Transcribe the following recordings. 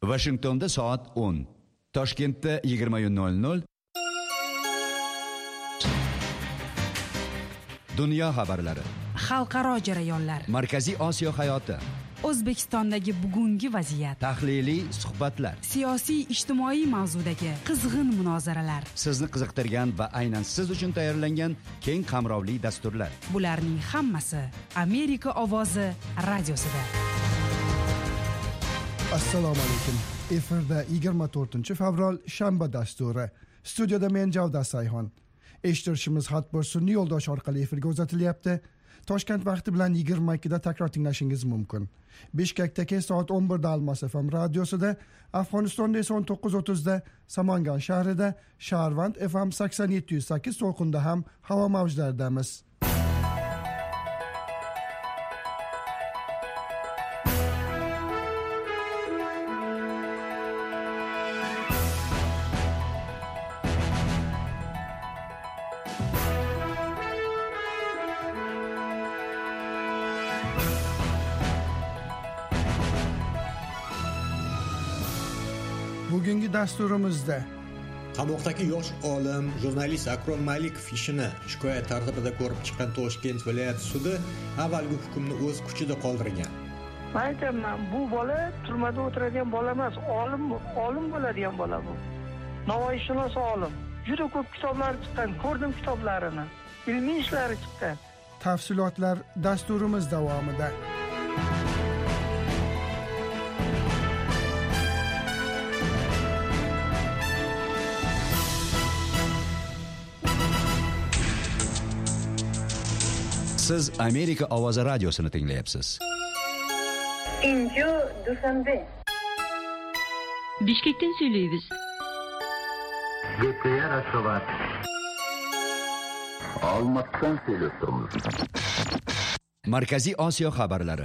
Washingtonda soat 10, Toshkentda 20:00. Dunyo xabarlari, xalqaro jarayonlar, Markaziy Osiyo hayoti, O'zbekistondagi bugungi vaziyat, tahliliy suhbatlar, siyosiy ijtimoiy mavzudagi qizg'in munozaralar, sizni qiziqtirgan va aynan siz uchun tayyorlangan keng qamrovli dasturlar. Bularning hammasi Amerika ovozi radiosida. Assalomu alaykum. Efirda 24-fevral shanba dasturi. Studiyada men Javdat Sayxon. Eshittirishimiz xatbir sun'iy yo'ldosh orqali efirga uzatilyapti. Toshkent vaqti bilan 22 da takror tinglashingiz mumkin. Bishkekdagi soat 11 da Almas FM radiosida, Afg'onistonda esa 19:30 da Samangan shahrida, Sharvand FM 87.8 to'lqinda ham havo mavjlaridamiz. Bugungi dasturimizda qamoqdagi yosh olim, jurnalist Akrom Malikov ishini shikoyat tartibida ko'rib chiqqan Toshkent viloyati sudi avvalgi hukmni o'z kuchida qoldirgan. Men aytaman, bu bola turmada o'tiradigan bola emas, olim bo'ladigan bola bu. Navoiyshunos olim. Juda ko'p kitoblar chiqqan, ko'rdim kitoblarini. Ilmiy ishlari chiqqan. Tafsilotlar dasturimiz davomida. Siz Amerika ovozi radiosini tinglayapsiz. Inju Dushanbe. Bishkekdan söyleyimiz. Gepkaya Raşovat. Almatdan söylüyoruz. Markaziy Osiyo xabarlari.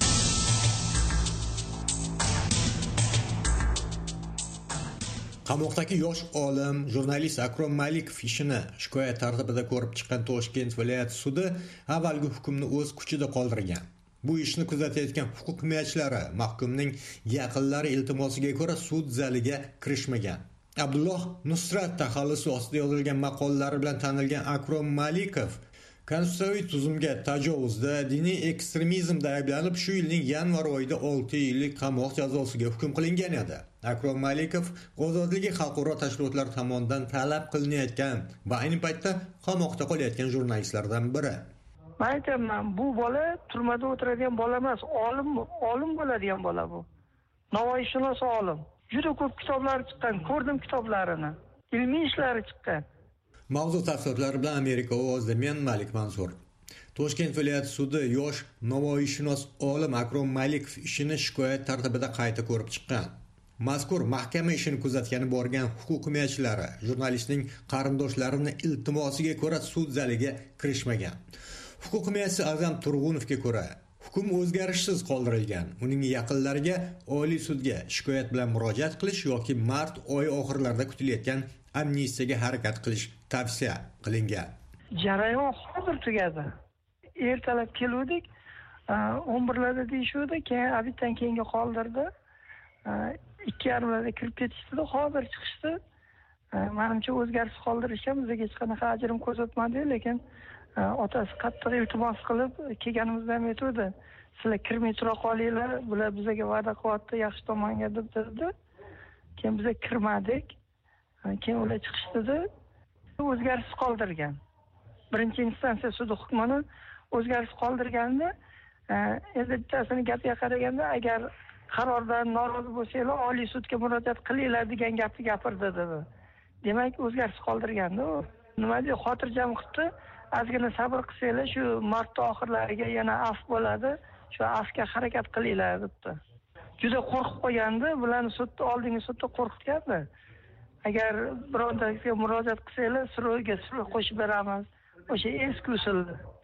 Qamoqdagi yosh olim, jurnalist Akrom Malikov ishini shikoyat tartibida ko'rib chiqqan Toshkent viloyati sudi avvalgi hukmni o'z kuchida qoldirgan. Bu ishni kuzatayotgan huquq himoyachilari mahkumning yaqinlari iltimosiga ko'ra sud zaliga kirishmagan. Abdulloh Nusrat taxallusi ostida yozilgan maqolalari bilan tanilgan Akrom Malikov konstitutsiyaviy tuzumga tajovuzda, diniy ekstremizmda ayblanib, shu yilning yanvar oyida 6 yillik qamoq jazosiga hukm qilingan edi. Akrom Malikov ozodligi xalqaro tashkilotlar tomonidan talab qilinayotgan va ayni paytda qamoqda qolayotgan jurnalistlardan biri. Men aytaman, bu bola turmada o'tiradigan bola emas, olim bo'ladigan bola bu. Navoiyshunos olim. Juda ko'p kitoblar chiqqan, ko'rdim kitoblarini. Ilmiy ishlari chiqqan. Mavzu tafsilotlari bilan Amerika ovozida men Malik Mansur. Toshkent viloyati sudi yosh Navoiyshunos olim Akrom Malikov ishini shikoyat tartibida qayta ko'rib chiqqan. Mazkur mahkama ishini kuzatgani borgan huquq himoyachilari jurnalistning qarindoshlarini iltimosiga ko'ra sud zaliga kirishmagan. Huquq himoyachisi Azam Turg'unovga ko'ra hukm o'zgarishsiz qoldirilgan. Uning yaqinlariga Oliy sudga shikoyat bilan murojaat qilish yoki mart oyi oxirlarida kutilayotgan amnistiyaga harakat qilish tavsiya qilingan. Jarayon hozir tugadi. Ertalab keluvdik, 11larda deyishuvdi, keyin abitdan keyinga qoldirdi. 2:30larda kirib ketishdi, hozir chiqishdi. Menimcha o'zgarishsiz qoldirishgan, bizga hech qanaqa ajrim ko'rsatmadi, lekin otasi qattiq iltimos qilib kelganimizda ham aytdi, sizlar kirmay tura qolinglar, bular bizga va'da qilyapti, yaxshi tomonga deb dedi. Keyin biz kirmadik. Keyin ular chiqishdi, o'zgarishsiz qoldirgan. Birinchi instansiya sudi hukmini o'zgarishsiz qoldirganda, endi bittasini gapiga qaraganda, agar qarordan norozi bo'lsanglar, Oliy sudga murojaat qilinglar degan gapni gapirdi dedi. Demak, o'zgarishsiz qoldirganda u. Nima deydi, xotirjam qildi, ozgina sabr qilsanglar, shu mart oxirlariga yana af bo'ladi, shu afga harakat qilinglar debdi. Juda qo'rqib qolgandi, bularni sudda oldingi sudda qo'rqitgandi. Agar birontasiga murojaat qilsanglar, sro'yga qo'shib beramiz. O'sha eski usul.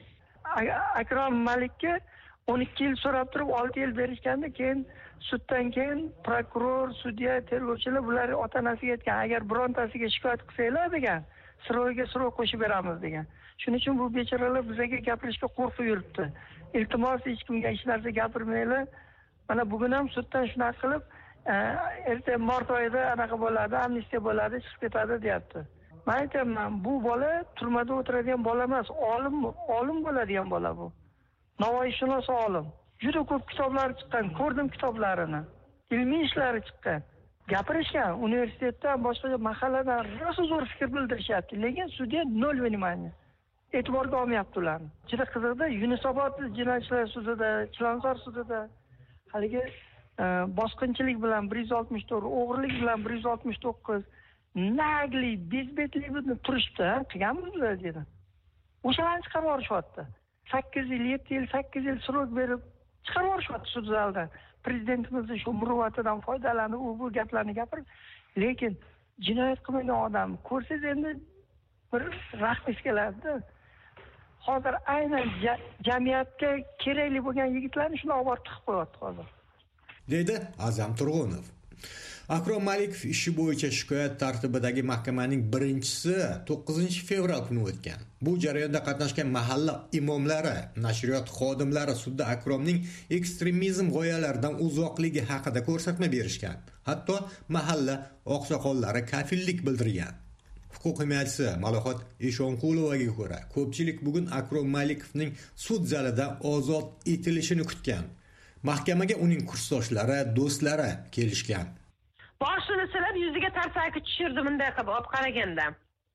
Akrom Malikka 12 yil so'rab turib 6 yil berishganda, keyin suddan keyin prokuror, sudya, tergovchilar bular ota-onasiga aytgan, agar birontasiga shikoyat qilsanglar degan, sro'yga qo'shib beramiz degan. Shuning uchun bu bechoralar bizga gapirishga qo'rqib yuribdi. Iltimos, hech kimga hech narsa gapirmanglar. Mana bugun ham suddan shunaqa qilib erta mart oyida anaqa bo'ladi, amnistiya bo'ladi, chiqib ketadi deyapti. Men aytaman, bu bola turmada o'tiradigan bola emas, olim bo'ladigan bola bu. Navoiyshunos olim. Juda ko'p kitoblar chiqqan, ko'rdim kitoblarini. Ilmiy ishlari chiqqan. Gapirishgan, universitetdan, boshqa mahalladan rosa zo'r fikr bildirishyapti, lekin sudya nol vнимание. E'tiborga olmayapti ularni. Juda qiziqda, Yunusobod jinoyatchilar sudida, Chilonzor sudida haligi bosqinchilik bilan 164, o'g'rilik bilan 169, nagli, bezbetlik bilan turishdi, qilganmiz dedi. O'shalarni chiqarib yuborishyapti. 8 yil, 7 yil, 8 yil srok berib chiqarib yuborishyapti sud zalidan. Prezidentimizning shu muruvvatidan foydalanib, u bu gaplarni gapirib, lekin jinoyat qilmagan odam ko'rsangiz endi bir rahmingiz keladi. Hozir aynan jamiyatga kerakli bo'lgan yigitlarni shuni olib tiqib qo'yapti hozir. Dedi Azam Turg'unov. Akrom Malikov ishi bo'yicha shikoyat tartibidagi mahkamaning birinchisi 9 fevral kuni o'tgan. Bu jarayonda qatnashgan mahalla imomlari, nashriyot xodimlari sudda Akromning ekstremizm g'oyalaridan uzoqligi haqida ko'rsatma berishgan. Hatto mahalla oqsoqollari kafillik bildirgan. Huquq himoyachisi Malohat Eshonqulovaga ko'ra, ko'pchilik bugun Akrom Malikovning sud zalida ozod etilishini kutgan. Mahkamaga uning kursdoshlari, do'stlari kelishgan. Boshini silab yuziga tarsaki tushirdi bunday qilib olib qaraganda.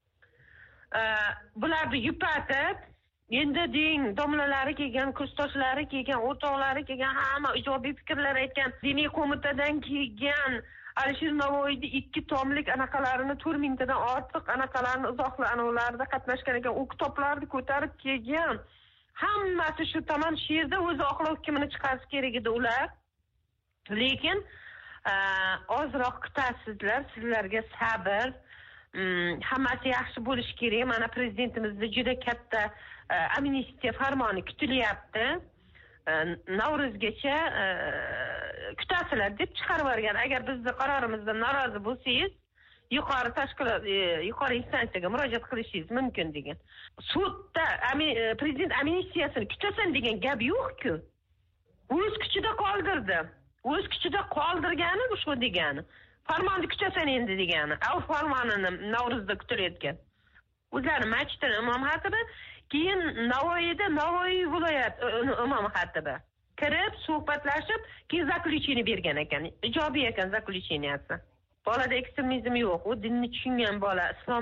Bularni yupatib, endi deng domlalari kelgan, kursdoshlari kelgan, o'rtoqlari kelgan, hamma ijobiy fikrlar aytgan, diniy qo'mitadan kelgan Alisher Navoiyning 2 tomlik anaqalarini 4000 tadan ortiq anaqalarni izohlanuvlarida qatnashgan ekan, u kitoblarni ko'tarib kelgan. Hammasi shu tomon she'rda o'zi oqlov hukmini chiqarish kerak edi ular. Lekin ozroq kutasizlar, sizlarga sabr. Hammasi yaxshi bo'lishi kerak. Mana prezidentimizning juda katta amnistiya farmoni kutilyapti. Navruzgacha kutasizlar deb chiqarib yuborgan. Agar bizning qarorimizdan norozi bo'lsangiz, yuqori tashkilot, yuqori instansiyaga murojaat qilishingiz mumkin degan. Sudda prezident amnistiyasini kutasan degan gap yo'q-ku. O'z kuchida qoldirdi. O'z kuchida qoldirgani shu degani. Farmonni kutasan endi degani. Av farmonini Navruzda kutilayotgan. O'zlari masjiddan imom xatibi, keyin Navoiyda Navoiy viloyat imom xatibi kirib suhbatlashib, keyin zaklучение bergan ekan. Ijobiy ekan zaklучениеsi. Bolada ekstremizm yo'q, u dinni tushungan bola,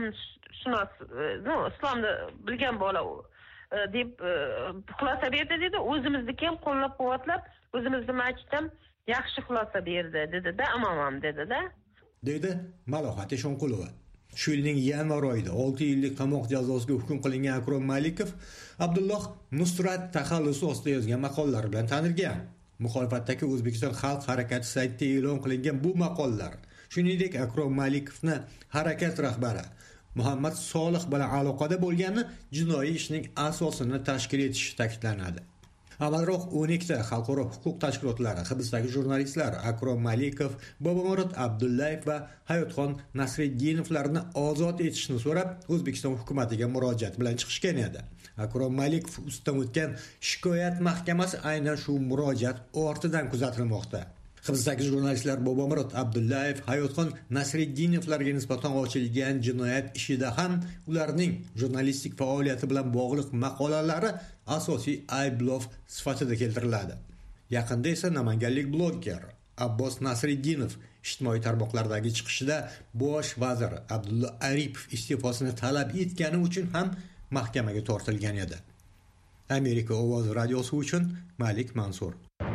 islomni bilgan bola deb xulosa berdi dedi. O'zimizni ham qo'llab-quvvatlab, o'zimizni masjiddan yaxshi xulosa berdi dedi-da, imomam dedi-da. Dedi Malohat Eshonqulova. Shu yilning yanvar oyida 6 yillik qamoq jazosiga hukm qilingan Akrom Malikov Abdulloh Nusrat taxallusi ostida yozgan maqollari bilan tanilgan. Muxolifatdagi O'zbekiston xalq harakati saytida e'lon qilingan bu maqollar, shuningdek Akrom Malikovni harakat rahbari Muhammad Solih bilan aloqada bo'lgani jinoiy ishning asosini tashkil etishi ta'kidlanadi. Avvalroq 12 ta xalqaro huquq tashkilotlari hibsdagi jurnalistlar Akrom Malikov, Bobomurod Abdullayev va Hayotxon Nasriddinovlarni ozod etishni so'rab O'zbekiston hukumatiga murojaat bilan chiqishgan edi. Akrom Malikov ustidan o'tgan shikoyat mahkamasi aynan shu murojaat ortidan kuzatilmoqda. Hibsdagi jurnalistlar Bobomurod Abdullayev, Hayotxon Nasriddinovlarga nisbatan ochilgan jinoyat ishida ham ularning jurnalistik faoliyati bilan bog'liq maqolalari asosiy ayblov sifatida keltiriladi. Yaqinda esa namanganlik bloger Abbos Nasriddinov ijtimoiy tarmoqlardagi chiqishida bosh vazir Abdulla Aripov iste'fosini talab etgani uchun ham mahkamaga tortilgan edi. Amerika ovozi radiosi uchun Malik Mansur.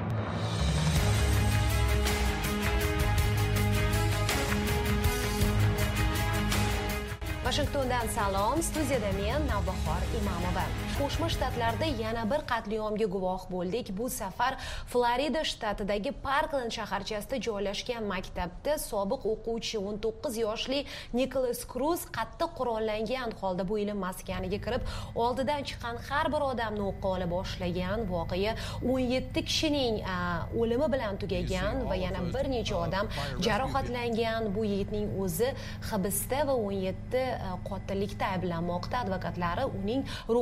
Washingtondan salom, studiyada men Navbahor Imamova. Qo'shma Shtatlarda yana bir qatliamga guvoh bo'ldik. Bu safar Florida shtatidagi Parkland shaharchasida joylashgan maktabda sobiq o'quvchi 19 yoshli Nikolas Cruz qattiq qurollangan holda bu ilm maskaniga kirib, oldidan chiqqan har bir odamni o'qqa ola boshlagan. Voqea 17 kishining o'limi bilan tugagan va yana bir necha odam jarohatlangan. Bu yigitning o'zi hibsda va 17 qotillikda ayblanmoqda. Advokatlari uning ruhan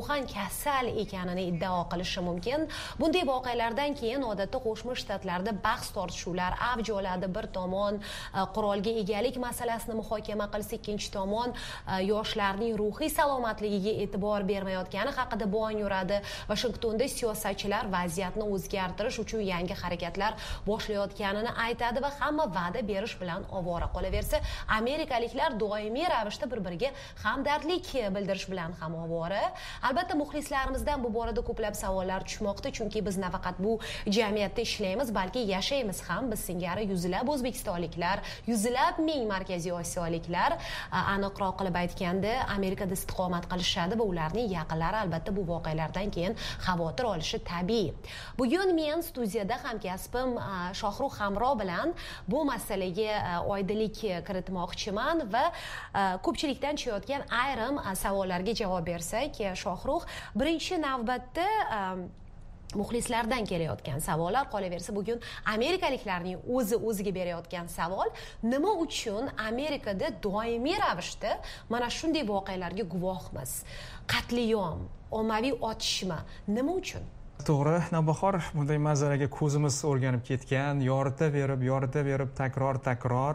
kasal ekanini iddao qilishi mumkin. Bunday voqealardan keyin odatda Qo'shma Shtatlarda bahs tortishuvlar avj oladi. Bir tomon qurolga egalik masalasini muhokama qilsa, ikkinchi tomon yoshlarning ruhiy salomatligiga e'tibor bermayotgani haqida bo'yin yuradi. Washingtonda siyosatchilar vaziyatni o'zgartirish uchun yangi harakatlar boshlayotganini aytadi va hamma va'da berish bilan ovora qolaversa, amerikaliklar doimiy ravishda bir-biriga hamdardlik bildirish bilan ham ovora. Albatta muxlislarimizdan bu borada ko'plab savollar tushmoqda, chunki biz nafaqat bu jamiyatda ishlaymiz, balki yashaymiz ham. Biz singari yuzlab o'zbekistonliklar, yuzlab ming markaziy osiyoliklar, aniqroq qilib aytganda Amerikada istiqomat qilishadi va ularning yaqinlari albatta bu voqealardan keyin xavotir olishi tabiiy. Bugun men studiyada hamkasbim Shohruh Hamro bilan bu masalaga oydinlik kiritmoqchiman va ko'pchilikdan tushayotgan ayrim savollarga javob bersak, Shohruh, birinchi navbatda muxlislardan kelayotgan savollar, qolaversa bugun amerikaliklarning o'ziga berayotgan savol, nima uchun Amerikada doimiy ravishda mana shunday voqealarga guvohmiz? Qatliam, ommaviy otishma, nima uchun? To'g'ri, Navbahor, bunday manzaraga ko'zimiz o'rganib ketgan, yorita berib takror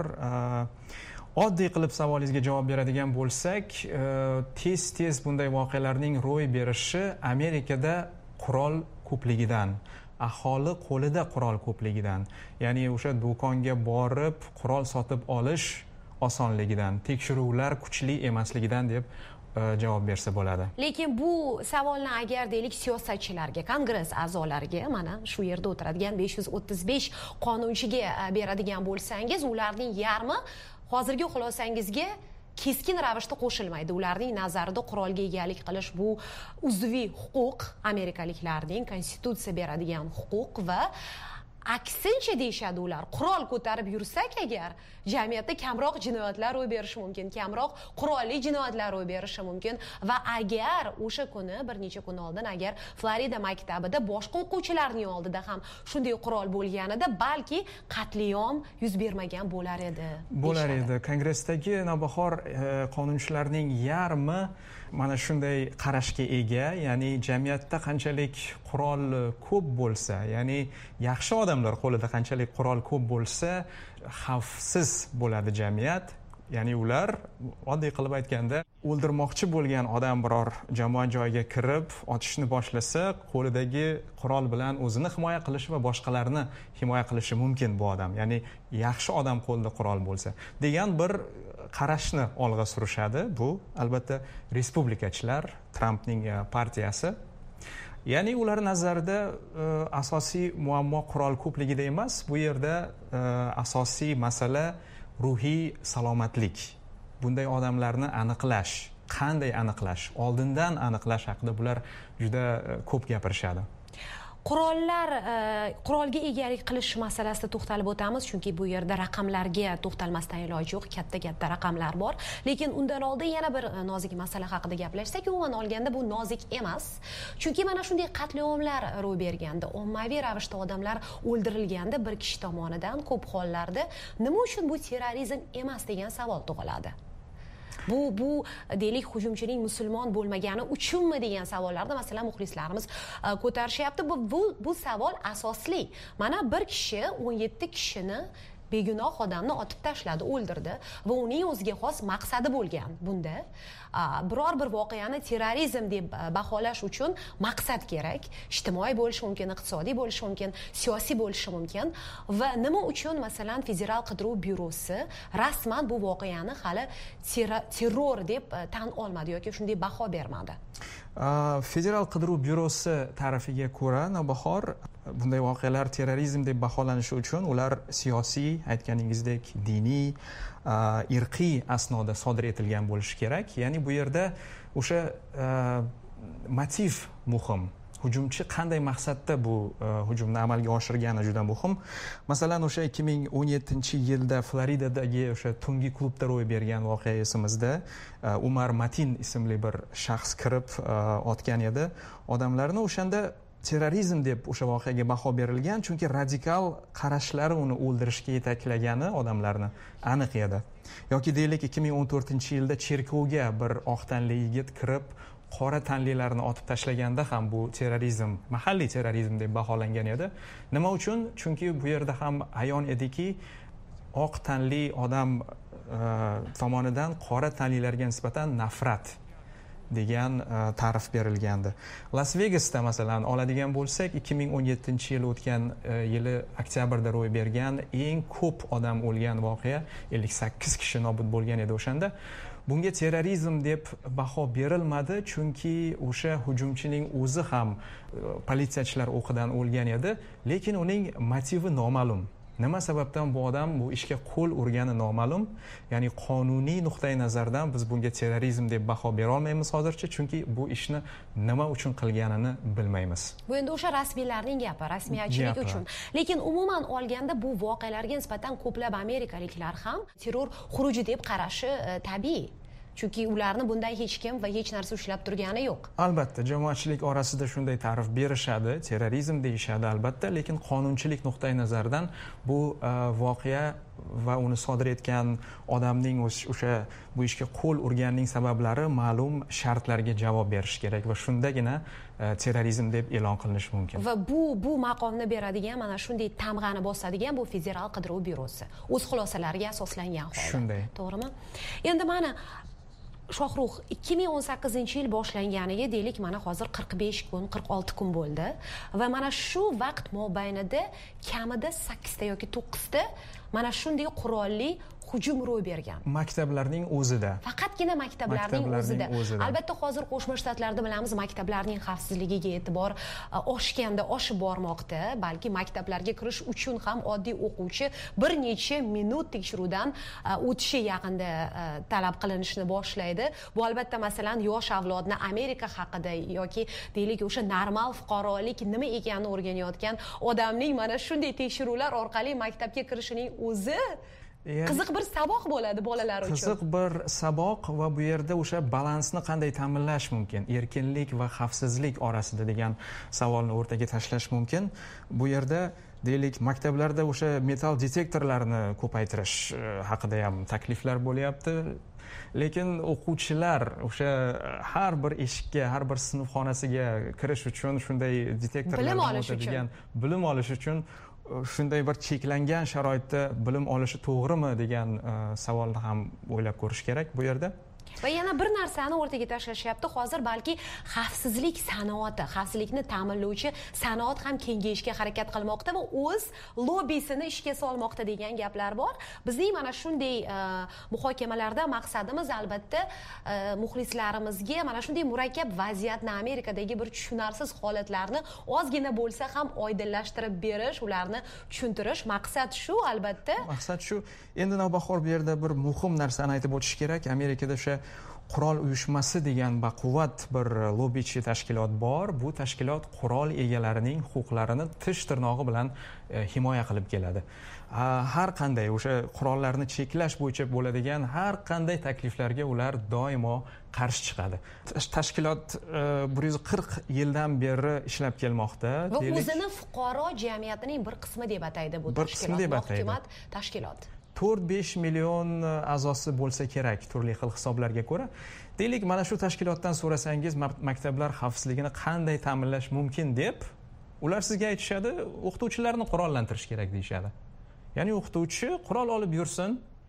oddiy qilib savolingizga javob beradigan bo'lsak, tez bunday voqealarning ro'y berishi Amerikada qurol ko'pligidan, aholi qo'lida qurol ko'pligidan, ya'ni o'sha do'konga borib qurol sotib olish osonligidan, tekshiruvlar kuchli emasligidan deb javob bersa bo'ladi. Lekin bu savolni agar deylik siyosatchilarga, kongress a'zolariga, mana shu yerda o'tiradigan 535 qonunchiga beradigan bo'lsangiz, ularning yarmi hozirgi xulosangizga keskin ravishda qo'shilmaydi. Ularning nazarida qurolga egalik qilish bu uzviy huquq, amerikaliklarning konstitutsiya beradigan huquq va aksincha deyishadi ular. Qurol ko'tarib yursak agar, jamiyatda kamroq jinoyatlar ro'y berishi mumkin, kamroq qurolli jinoyatlar ro'y berishi mumkin va agar o'sha kuni, bir necha kun oldin agar Florida maktabida boshqa o'quvchilarning oldida ham shunday qurol bo'lganida, balki qatliam yuz bermagan bo'lar edi. Kongressdagi Navbahor qonunchilarning yarmi mana shunday qarashga ega, ya'ni jamiyatda qanchalik qurol ko'p bo'lsa, ya'ni yaxshi odamlar qo'lida qanchalik qurol ko'p bo'lsa, xavfsiz bo'ladi jamiyat. Ya'ni ular oddiy qilib aytganda, o'ldirmoqchi bo'lgan odam biror jamoat joyiga kirib, otishni boshlasa, qo'lidagi qurol bilan o'zini himoya qilishi va boshqalarni himoya qilishi mumkin bu odam. Ya'ni yaxshi odam qo'lida qurol bo'lsa degan bir qarashni olg'a surishadi. Bu albatta respublikachilar, Trampning partiyasi. Ya'ni ular nazarida asosiy muammo qurol ko'pligida emas, bu yerda asosiy masala ruhiy salomatlik. Bunday odamlarni aniqlash, qanday aniqlash, oldindan aniqlash haqida bular juda ko'p gapirishadi. Qurolga egalik qilish masalasida to'xtalib o'tamiz, chunki bu yerda raqamlarga to'xtalmasdan iloji yo'q, katta raqamlar bor. Lekin undan oldin yana bir nozik masala haqida gaplashsak, umuman olganda bu nozik emas. Chunki mana shunday qatliamlar ro'y berganda, ommaviy ravishda odamlar o'ldirilganda bir kishi tomonidan ko'p hollarda nima uchun bu terrorizm emas degan savol tug'iladi. Bu deylik hujumchining musulmon bo'lmagani uchunmi degan savollarda masalan muxlislarimiz ko'tarishyapti. Bu savol asosli. Mana bir kishi 17 kishini begunoh odamni otib tashladi, o'ldirdi va uning o'ziga xos maqsadi bo'lgan. Bunda biror bir voqeani terrorizm deb baholash uchun maqsad kerak. Ijtimoiy bo'lishi mumkin, iqtisodiy bo'lishi mumkin, siyosiy bo'lishi mumkin va nima uchun masalan Federal qidiruv byurosi rasman bu voqeani hali terror deb tan olmadi yoki shunday baho bermadi? Federal qidiruv byurosi tarafiga ko'ra, Navbahor, bunday voqealar terrorizm deb baholanishi uchun ular siyosiy, aytganingizdek, diniy, irqiy asnoda sodir etilgan bo'lishi kerak. Ya'ni bu yerda o'sha motiv muhim. Hujumchi qanday maqsadda bu hujumni amalga oshirgani juda muhim. Masalan, o'sha 2017-yilda Floridadagi o'sha tungi klubda ro'y bergan voqea esimizda, Umar Matin ismli bir shaxs kirib otgan edi odamlarni. O'shanda terrorizm deb o'sha voqeaga baho berilgan, chunki radikal qarashlari uni o'ldirishga yetaklagani odamlarni aniq edi. Yoki deylik 2014-yilda cherkovga bir oq tanli yigit kirib qora tanlilarni otib tashlaganda ham bu terrorizm, mahalliy terrorizm deb baholangan edi. Nima uchun? Chunki bu yerda ham ayon ediki, oq tanli odam tomonidan qora tanlilarga nisbatan nafrat degan ta'rif berilgandi. Las Vegasda masalan oladigan bo'lsak, 2017-yil o'tgan yili oktyabrda ro'y bergan eng ko'p odam o'lgan voqea, 58 kishi nobud bo'lgan edi o'shanda. Bunga terrorizm deb baho berilmadi, chunki o'sha hujumchining o'zi ham politsiyachilar o'qidan o'lgan edi, lekin uning motivi noma'lum. Nima sababdan bu odam bu ishga qo'l urgani noma'lum. Ya'ni qonuniy nuqtai nazardan biz bunga terrorizm deb baho bera olmaymiz hozircha, chunki bu ishni nima uchun qilganini bilmaymiz. Bu endi o'sha rasmiylarning gapi, rasmiyatchilik uchun. Lekin umuman olganda bu voqealarga nisbatan ko'plab amerikaliklar ham terror xuruji deb qarashi tabiiy. Chunki ularni bunday hech kim va hech narsa ushlab turgani yo'q. Albatta, jamoatchilik orasida shunday ta'rif berishadi, terrorizm deyishadi albatta, lekin qonunchilik nuqtai nazaridan bu voqea va uni sodir etgan odamning o'sha bu ishga qo'l urganning sabablari ma'lum shartlarga javob berish kerak va shundagina terrorizm deb e'lon qilinishi mumkin. Va bu maqomni beradigan, mana shunday tamg'ani bosadigan bu Federal qidiruv byurosi o'z xulosalariga asoslangan holda. Shunday. To'g'rimi? Endi mana Shohruh 2018-yil boshlanganiga deylik, mana hozir 45 kun, 46 kun bo'ldi va mana shu vaqt mobaynida kamida 8 ta yoki 9 ta mana shunday qurolli hujum ro'y bergan. Maktablarning o'zida. Faqatgina maktablarning o'zida. Albatta hozir Qo'shma Shtatlarda bilamiz, maktablarning xavfsizligiga e'tibor oshib bormoqda. Balki maktablarga kirish uchun ham oddiy o'quvchi bir necha minut tekshiruvdan o'tishi yaqinda talab qilinishni boshlaydi. Bu albatta masalan yosh avlodni Amerika haqida yoki deylik o'sha normal fuqarolik nima ekanini o'rganayotgan odamning mana shunday tekshiruvlar orqali maktabga kirishining o'zi qiziq bir saboq bo'ladi bolalar uchun. Qiziq bir saboq va bu yerda o'sha balansni qanday ta'minlash mumkin? Erkinlik va xavfsizlik orasida degan savolni o'rtaga tashlash mumkin. Bu yerda deylik maktablarda o'sha metal detektorlarni ko'paytirish haqida ham takliflar bo'lyapti. Lekin o'quvchilar o'sha har bir eshikka, har bir sinf xonasiga kirish uchun shunday detektorlardan o'tadigan bilim olish uchun shunday bir cheklangan sharoitda bilim olishi to'g'rimi degan savolni ham o'ylab ko'rish kerak bu yerda. Va yana bir narsani o'rtaga tashlashyapti. Hozir balki xavfsizlik sanoati, xavfsizlikni ta'minlovchi sanoat ham kengayishga harakat qilmoqda va o'z lobbisini ishga solmoqda degan gaplar bor. Bizning mana shunday muhokamalarda maqsadimiz albatta muxlislarimizga mana shunday murakkab vaziyatni, Amerikadagi bir tushunarsiz holatlarni ozgina bo'lsa ham oydinlashtirib berish, ularni tushuntirish. Maqsad shu albatta. Maqsad shu. Endi Navbahor bu yerda bir muhim narsani aytib o'tish kerak. Amerikada o'sha qurol uyushmasi degan baquvvat bir lobbichi tashkilot bor. Bu tashkilot qurol egalarining huquqlarini tish tirnog'i bilan himoya qilib keladi. Har qanday o'sha qurollarni cheklash bo'yicha bo'ladigan har qanday takliflarga ular doimo qarshi chiqadi. Tashkilot 140 yildan beri ishlab kelmoqda. Va o'zini fuqaro jamiyatining bir qismi deb ataydi bu tashkilot, hukumat tashkilot. 4-5 million a'zosi bo'lsa kerak turli xil hisoblarga ko'ra. Deylik, mana shu tashkilotdan so'rasangiz, maktablar xavfsizligini qanday ta'minlash mumkin deb, ular sizga aytishadi, o'qituvchilarni qurollantirish kerak deyishadi. Ya'ni o'qituvchi qurol olib yursin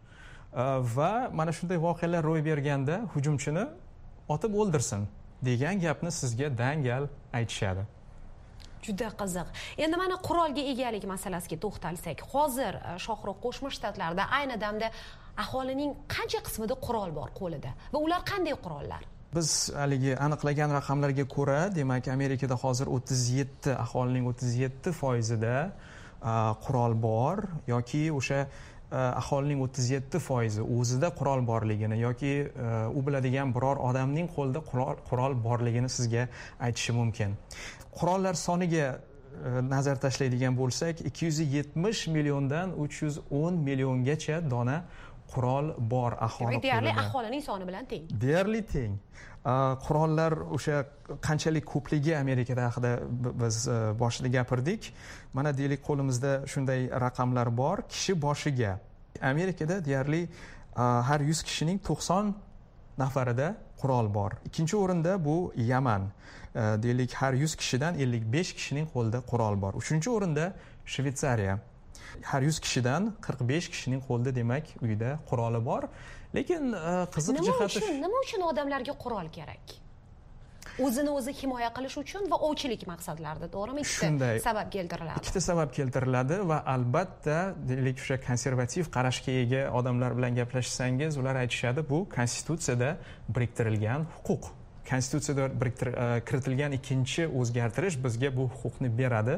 va mana shunday voqealar ro'y berganda hujumchini otib o'ldirsin degan gapni sizga dangal aytishadi. Juda qiziq. Endi mana qurolga egalik masalasiga to'xtalsak, hozir Shohruh Qo'shma Shtatlarda ayni damda aholining qancha qismida qurol bor qo'lida va ular qanday qurollar? Biz haligi aniqlagan raqamlarga ko'ra, demak, Amerikada hozir aholining 37%da qurol bor yoki o'sha aholining 37% o'zida qurol borligini yoki u biladigan biror odamning qo'lida qurol borligini sizga aytishi mumkin. Qurollar soniga nazar tashlaydigan bo'lsak, 270 milliondan 310 milliongacha dona qurol bor aholi qo'lida. Deyarli aholining soni bilan teng. Deyarli teng. Qurollar o'sha qanchalik ko'pligi Amerikada haqida biz boshida gapirdik. Mana deylik, qo'limizda shunday raqamlar bor. Kishi boshiga Amerikada deyarli har 100 kishining nafarida qurol bor. Ikkinchi o'rinda bu Yaman. Deylik har 100 kishidan 55 kishining qo'lida qurol bor. Uchinchi o'rinda Shveysariya. Har 100 kishidan 45 kishining qo'lida demak uyda quroli bor. Lekin qiziq jihati nima uchun odamlarga qurol kerak? O'zini o'zi himoya qilish uchun va ovchilik maqsadlarida, to'g'rimi? Ikkita sabab keltiriladi. Ikkita sabab keltiriladi va albatta, deylik o'sha konservativ qarashga ega odamlar bilan gaplashsangiz, ular aytishadi, bu konstitutsiyada biriktirilgan huquq. Konstitutsiyada kiritilgan ikkinchi o'zgartirish bizga bu huquqni beradi.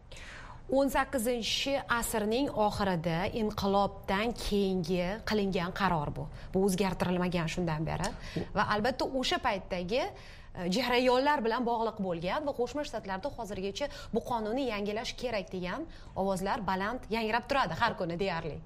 18-asrning oxirida inqilobdan keyingi qilingan qaror bu. Bu o'zgartirilmagan shundan beri va albatta o'sha paytdagi jarayonlar bilan bog'liq bo'lgan va Qo'shma Shtatlarda hozirgacha bu qonunni yangilash kerak degan ovozlar baland yangrab turadi har kuni deyarli.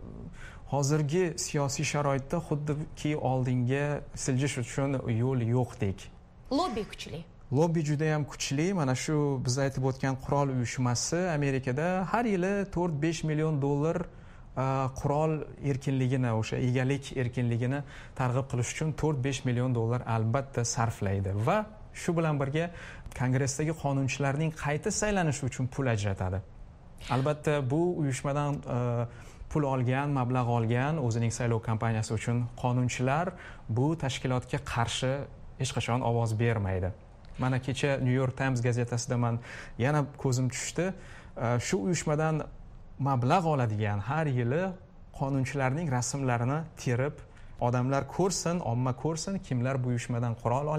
Hozirgi siyosiy sharoitda xuddiki oldinga siljish uchun yo'l yo'qdek. Lobbi kuchli. Lobbi juda ham kuchli. Mana shu biz aytib o'tgan qurol uyushmasi Amerikada har yili 4-5 million dollar qurol erkinligini, o'sha egalik erkinligini targ'ib qilish uchun 4-5 million dollar albatta sarflaydi va shu bilan birga Kongressdagi qonunchilarning qayta saylanishi uchun pul ajratadi. Albatta bu uyushmadan pul olgan, mablag' olgan o'zining saylov kampaniyasi uchun qonunchilar bu tashkilotga qarshi hech qachon ovoz bermaydi. Mana kecha New York Times gazetasida men yana ko'zim tushdi. Shu uyushmadan mablag' oladigan har yili qonunchilarning rasmlarini terib, odamlar ko'rsin, omma ko'rsin, kimlar bu uyushmadan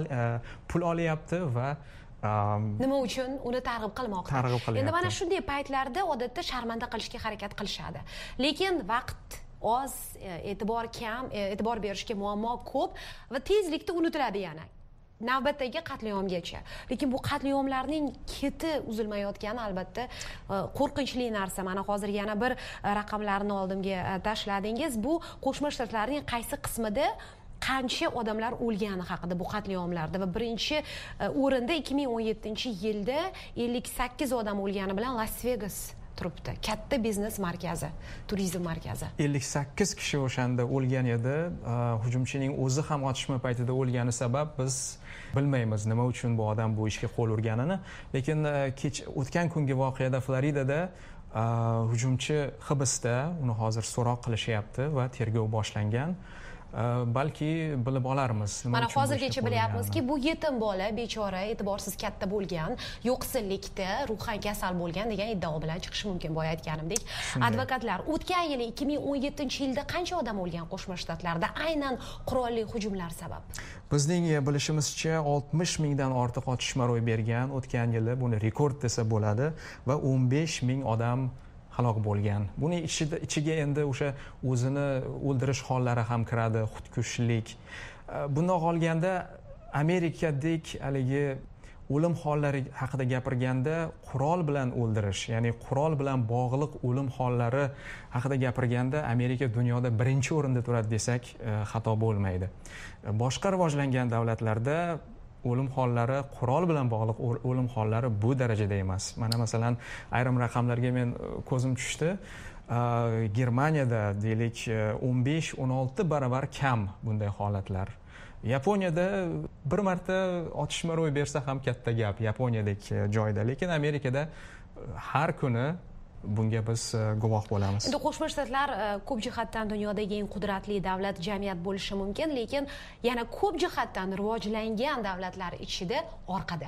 pul olyapti va nima uchun uni targ'ib qilmoqda. Endi mana shunday paytlarda odatda sharmanda qilishga harakat qilishadi. Lekin vaqt oz, e'tibor kam, e'tibor berishga muammo ko'p va tezlikda unutiladi yana. Navbatdagi qatliamgacha. Lekin bu qatliamlarning keti uzilmayotgani albatta qo'rqinchli narsa. Mana hozir yana bir raqamlarni oldimga tashladingiz. Bu Qo'shma Shtatlarning qaysi qismida qancha odamlar o'lgani haqida bu qatliamlarda va birinchi o'rinda 2017-yilda 58 odam o'lgani bilan Las Vegas turibdi. Katta biznes markazi, turizm markazi. 58 kishi o'shanda o'lgan edi. Hujumchining o'zi ham otishma paytida o'lgani sabab biz bilmaymiz nima uchun bu odam bu ishga qo'l urganini. Lekin o'tgan kungi voqeada Floridada hujumchi hibsda, uni hozir so'roq qilishyapti va tergov boshlangan. Balki bilib olarmiz. Mana hozirgacha bilyapmizki, bu yetim bola bechora e'tiborsiz katta bo'lgan, yo'qsillikda, ruhan kasal bo'lgan degan iddao bilan chiqishi mumkin, boya aytganimdek. Advokatlar o'tgan yili 2017-yilda qancha odam o'lgan Qo'shma Shtatlarda aynan qurolli hujumlar sabab? Bizning bilishimizcha 60 mingdan ortiq otishma ro'y bergan o'tgan yili, buni rekord desa bo'ladi va 15 ming odam halok bo'lgan. Buni ichiga endi o'sha o'zini o'ldirish hollari ham kiradi, xudkushlik. Bundoq olganda Amerikadek haligi o'lim hollari haqida gapirganda qurol bilan o'ldirish, ya'ni qurol bilan bog'liq o'lim hollari haqida gapirganda Amerika dunyoda birinchi o'rinda turadi desak xato bo'lmaydi. Boshqa rivojlangan davlatlarda o'lim hollari, qurol bilan bog'liq o'lim hollari bu darajada emas. Mana masalan, ayrim raqamlarga men ko'zim tushdi. Germaniyada deylik 15-16 barobar kam bunday holatlar. Yaponiyada bir marta otishma ro'y bersa ham katta gap, Yaponiyadek joyda. Lekin Amerikada har kuni bunga biz guvoh bo'lamiz. Endi Qo'shma Shtatlar ko'p jihatdan dunyodagi eng qudratli davlat, jamiyat bo'lishi mumkin, lekin yana ko'p jihatdan rivojlangan davlatlar ichida orqada.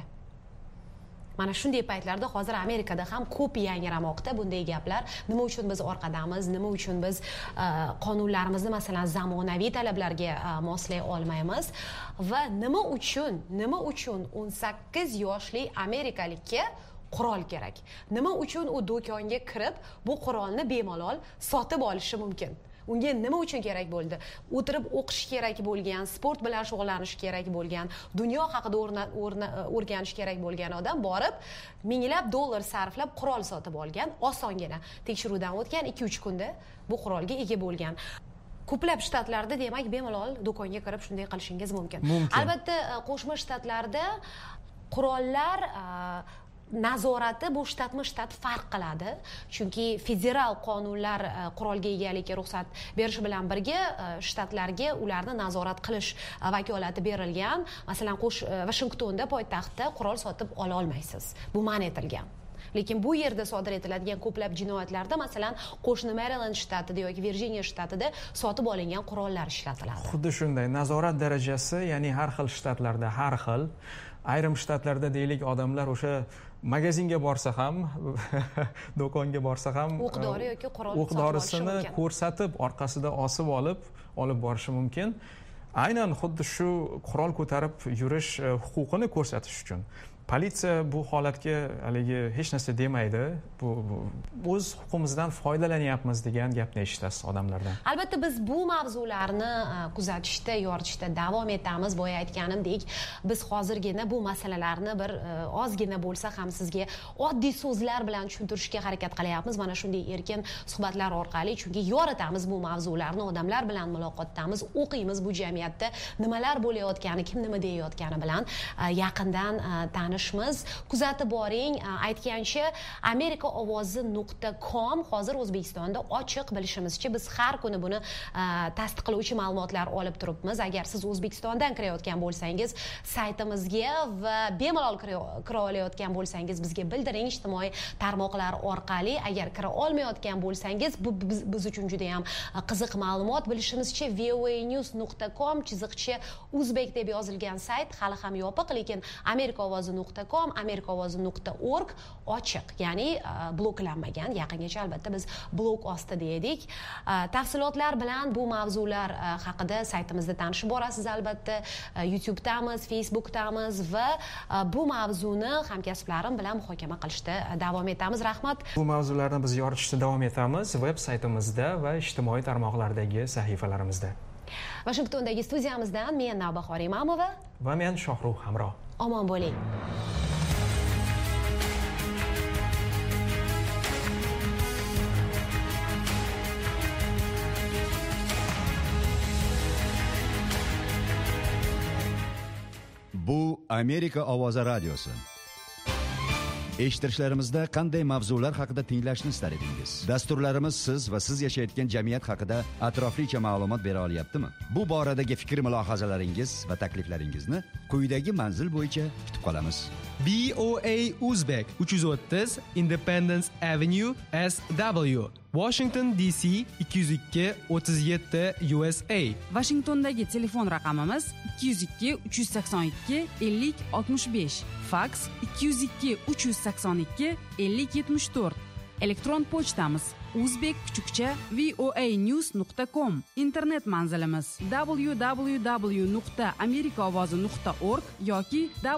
Mana shunday paytlarda hozir Amerikada ham ko'p yangramoqda bunday gaplar. Nima uchun biz orqadamiz? Nima uchun biz qonunlarimizni masalan zamonaviy talablarga moslay olmaymiz? Va nima uchun 18 yoshli amerikalikka qurol kerak? Nima uchun u do'konga kirib bu qurolni bemalol sotib olishi mumkin? Unga nima uchun kerak bo'ldi? O'tirib o'qish kerak bo'lgan, sport bilan shug'ullanish kerak bo'lgan, dunyo haqida o'rganish kerak bo'lgan odam borib minglab dollar sarflab qurol sotib olgan, osongina tekshiruvdan o'tgan 2-3 kunda bu qurolga ega bo'lgan. Ko'plab shtatlarda demak bemalol do'konga kirib shunday qilishingiz mumkin. Albatta Qo'shma Shtatlarda qurollar nazorati bu shtatma shtat farq qiladi, chunki federal qonunlar qurolga egalikka ruxsat berish bilan birga shtatlarga ularni nazorat qilish vakolati berilgan. Masalan, Washingtonda poytaxtda qurol sotib ola olmaysiz. Bu man etilgan. Lekin bu yerda sodir etiladigan ko'plab jinoyatlarda, masalan, qo'shni Maryland shtatida yoki Virjiniya shtatida sotib olingan qurollar ishlatiladi. Xuddi shunday nazorat darajasi, ya'ni har xil shtatlarda har xil. Ayrim shtatlarda deylik odamlar o'sha magazinga borsa ham, do'konga borsa ham o'q-dori yoki qurol o'q-dorisini ko'rsatib, orqasida osib olib borishi mumkin. Aynan xuddi shu qurol ko'tarib yurish huquqini ko'rsatish uchun. Politsiya bu holatga haligi hech narsa demaydi. Bu o'z huquqimizdan foydalanyapmiz degan gapni eshitasiz odamlardan. Albatta biz bu mavzularni kuzatishda, yoritishda davom etamiz. Boya aytganimdek, biz hozirgina bu masalalarni bir ozgina bo'lsa ham sizga oddiy so'zlar bilan tushuntirishga harakat qilyapmiz. Mana shunday erkin suhbatlar orqali, chunki yoritamiz bu mavzularni, odamlar bilan muloqotdamiz, o'qiymiz bu jamiyatda nimalar bo'layotgani, kim nima deyayotgani bilan yaqindan tanishmiz. Kuzatib boring. Aytgancha amerikaovozi.com hozir O'zbekistonda ochiq. Bilishimizcha biz har kuni buni tasdiqlovchi ma'lumotlar olib turibmiz. Agar siz O'zbekistondan kirayotgan bo'lsangiz, saytimizga va bemalol kira olayotgan bo'lsangiz bizga bildiring ijtimoiy tarmoqlar orqali. Agar kira olmayotgan bo'lsangiz, bu biz uchun juda ham qiziq ma'lumot. Bilishimizcha voanews.com /uzbek deb yozilgan sayt hali ham yopiq, lekin amerikaovozi.com, amerikaovozi.org ochiq, ya'ni bloklanmagan. Yaqingacha albatta biz blok ostida edik. Tafsilotlar bilan bu mavzular haqida saytimizda tanishib borasiz albatta. YouTube'damiz, Facebook'damiz va bu mavzuni hamkasblarim bilan muhokama qilishda davom etamiz. Rahmat. Bu mavzularni biz yoritishda davom etamiz veb saytimizda va ijtimoiy tarmoqlardagi sahifalarimizda. Washingtondagi studiyamizdan men Navbahor Imamova va men Shohruh Hamro. Omon bo'ling. Bu Amerika ovozi radiosi. Eshittirishlarimizda qanday mavzular haqida tinglashni istar edingiz? Dasturlarimiz siz va siz yashayotgan jamiyat haqida atroflicha ma'lumot bera olyaptimi? Bu boradagi fikr mulohazalaringiz va takliflaringizni quyidagi manzil bo'yicha kutib qolamiz. BOA Uzbek 330 Independence Avenue SW, Washington DC 202 37 USA. Washingtondagi telefon raqamimiz 202 382 50 65, faks 202 382 50 74. Elektron pochtamiz uzbek_voanews.com. Internet manzilimiz www.amerikaovozi.org yoki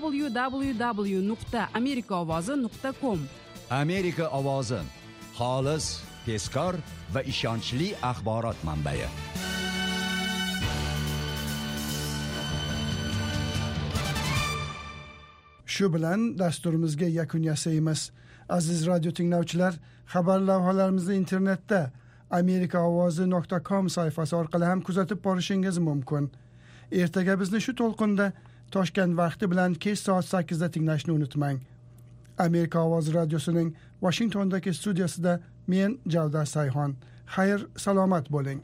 www.amerikaovozi.com. Amerika ovozi, xolis, tezkor va ishonchli axborot manbai. Shu bilan dasturimizga yakun yasaymiz. Aziz radio tinglovchilar, xabar lavhalarimizni internetda amerikaovozi.com sayfasi orqali ham kuzatib borishingiz mumkin. Ertaga bizni shu to'lqinda Toshkent vaqti bilan kech soat 8 da tinglashni unutmang. Amerika ovozi radiosining Washingtondagi studiyasida men Javdar Sayxon. Xayr, salomat bo'ling.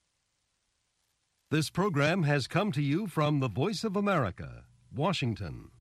This program has come to you from the Voice of America, Washington.